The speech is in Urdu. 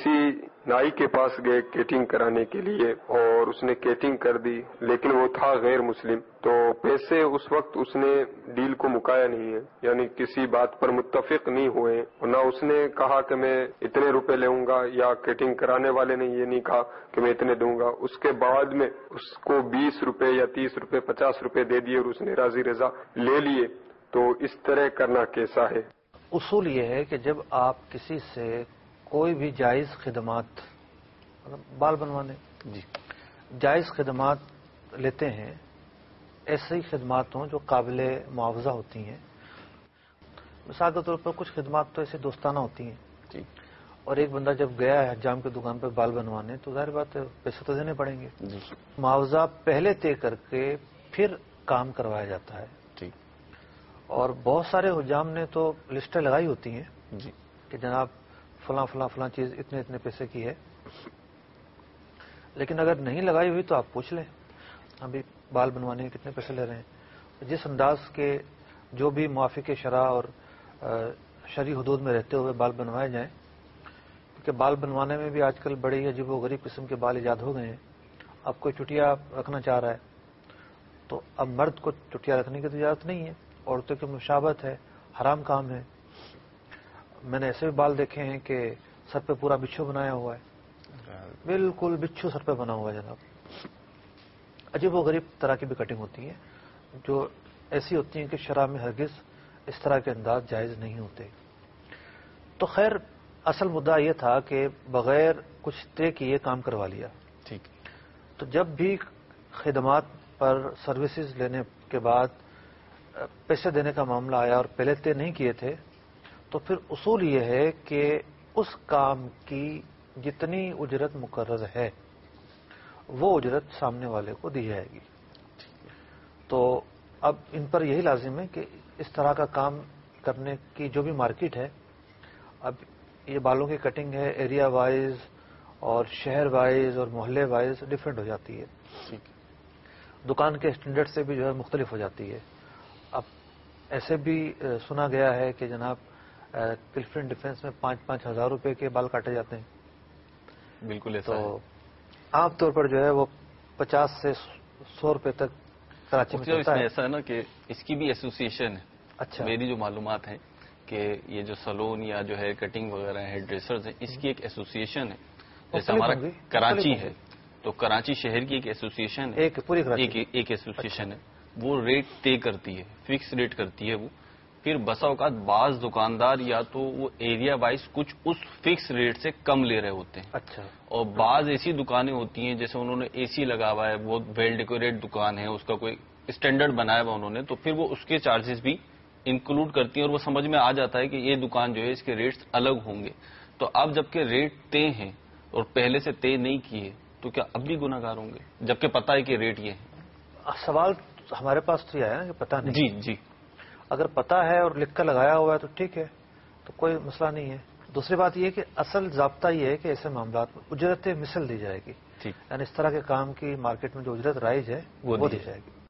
کسی نائی کے پاس گئے کیٹنگ کرانے کے لیے اور اس نے کیٹنگ کر دی، لیکن وہ تھا غیر مسلم، تو پیسے اس وقت اس نے ڈیل کو مکایا نہیں ہے، یعنی کسی بات پر متفق نہیں ہوئے، نہ اس نے کہا کہ میں اتنے روپے لوں گا، یا کیٹنگ کرانے والے نے یہ نہیں کہا کہ میں اتنے دوں گا، اس کے بعد میں اس کو 20 روپے یا 30 روپے 50 روپے دے دیے اور اس نے راضی رضا لے لیے، تو اس طرح کرنا کیسا ہے؟ اصول یہ ہے کہ جب آپ کسی سے کوئی بھی جائز خدمات، بال بنوانے جائز خدمات لیتے ہیں، ایسی خدمات ہوں جو قابل معاوضہ ہوتی ہیں. مثال کے طور پر کچھ خدمات تو ایسے دوستانہ ہوتی ہیں، اور ایک بندہ جب گیا ہے حجام کی دکان پر بال بنوانے تو ظاہر بات ہے پیسے تو دینے پڑیں گے. معاوضہ پہلے طے کر کے پھر کام کروایا جاتا ہے. اور بہت سارے حجام نے تو لسٹیں لگائی ہوتی ہیں کہ جناب فلاں فلاں فلاں چیز اتنے اتنے پیسے کی ہے، لیکن اگر نہیں لگائی ہوئی تو آپ پوچھ لیں ابھی بال بنوانے کے کتنے پیسے لے رہے ہیں. جس انداز کے جو بھی موافق شرع اور شرعی حدود میں رہتے ہوئے بال بنوائے جائیں، کیونکہ بال بنوانے میں بھی آج کل بڑی عجیب و غریب قسم کے بال ایجاد ہو گئے ہیں. اب کوئی چٹیا رکھنا چاہ رہا ہے تو اب مرد کو چٹیا رکھنے کی تو اجازت نہیں ہے، عورتوں کی مشابہت ہے، حرام کام ہے. میں نے ایسے بھی بال دیکھے ہیں کہ سر پہ پورا بچھو بنایا ہوا ہے، بالکل بچھو سر پہ بنا ہوا ہے جناب. عجیب و غریب طرح کی بھی کٹنگ ہوتی ہے جو ایسی ہوتی ہیں کہ شرع میں ہرگز اس طرح کے انداز جائز نہیں ہوتے. تو خیر اصل مدعا یہ تھا کہ بغیر کچھ طے کیے کام کروا لیا. تو جب بھی خدمات پر سروسز لینے کے بعد پیسے دینے کا معاملہ آیا اور پہلے طے نہیں کیے تھے، تو پھر اصول یہ ہے کہ اس کام کی جتنی اجرت مقرر ہے وہ اجرت سامنے والے کو دی جائے گی. تو اب ان پر یہی لازم ہے کہ اس طرح کا کام کرنے کی جو بھی مارکیٹ ہے، اب یہ بالوں کی کٹنگ ہے ایریا وائز اور شہر وائز اور محلے وائز ڈفرینٹ ہو جاتی ہے. دکان کے اسٹینڈرڈ سے بھی جو ہے مختلف ہو جاتی ہے. اب ایسے بھی سنا گیا ہے کہ جناب کلفٹن ڈیفینس میں 5,000 روپے کے بال کاٹے جاتے ہیں. بالکل ایسا تو عام طور پر جو ہے وہ 50 سے 100 روپے تک کراچی میں چلتا ہے. ایسا ہے نا کہ اس کی بھی ایسوسیشن ہے. اچھا، میری جو معلومات ہیں کہ یہ جو سلون یا جو ہے کٹنگ وغیرہ ہے ڈریسرز ہیں، اس کی ایک ایسوسیشن ہے. جیسے ہمارا کراچی ہے تو کراچی شہر کی ایک ایسوسیشن ہے، ایک ایسوسیشن ہے، وہ ریٹ طے کرتی ہے، فکس ریٹ کرتی ہے وہ. پھر بسا اوقات بعض دکاندار یا تو وہ ایریا وائز کچھ اس فکس ریٹ سے کم لے رہے ہوتے ہیں. اچھا. اور بعض ایسی دکانیں ہوتی ہیں جیسے انہوں نے اے سی لگا ہوا ہے، بہت ویل ڈیکوریٹ دکان ہے، اس کا کوئی اسٹینڈرڈ بنایا ہوا انہوں نے، تو پھر وہ اس کے چارجز بھی انکلوڈ کرتی ہیں اور وہ سمجھ میں آ جاتا ہے کہ یہ دکان جو ہے اس کے ریٹس الگ ہوں گے. تو اب جبکہ ریٹ طے ہیں اور پہلے سے طے نہیں کیے تو کیا اب بھی گناہ گار ہوں گے جبکہ پتہ ہے کہ ریٹ یہ ہے؟ سوال ہمارے پاس تو یہ آیا نا کہ پتہ نہیں. جی اگر پتہ ہے اور لکھ کر لگایا ہوا ہے تو ٹھیک ہے، تو کوئی مسئلہ نہیں ہے. دوسری بات یہ کہ اصل ضابطہ یہ ہے کہ ایسے معاملات میں اجرت مثل دی جائے گی. یعنی اس طرح کے کام کی مارکیٹ میں جو اجرت رائج ہے وہ دی جائے گی.